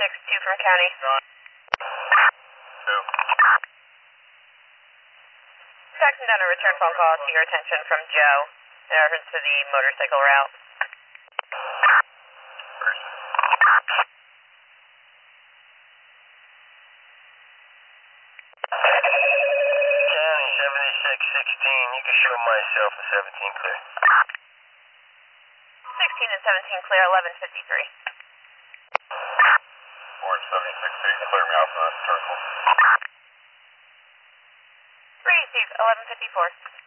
2 from county. 2. Faxing down a return phone call to your attention from Joe in reference to the motorcycle route. 16, you can show myself in 17 clear. 16 and 17 clear, 1153. 476, clear me off on that circle. Receive, 1154.